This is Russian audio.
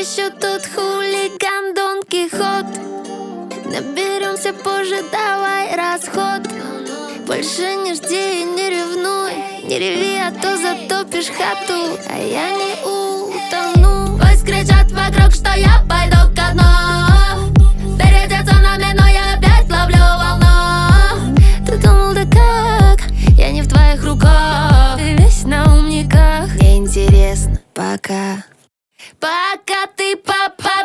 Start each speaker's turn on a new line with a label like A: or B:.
A: еще тот хулиган Дон Кихот. Наберемся позже, давай расход. Больше не жди и не ревнуй. Не реви, а то затопишь хату, а я не утону. Пусть кричат вокруг, что я пойду ко дну. Впереди цунами, но я опять ловлю волну. Ты думал, да как? Я не в твоих руках. Ты весь на умниках. Мне интересно, пока ты попадаешь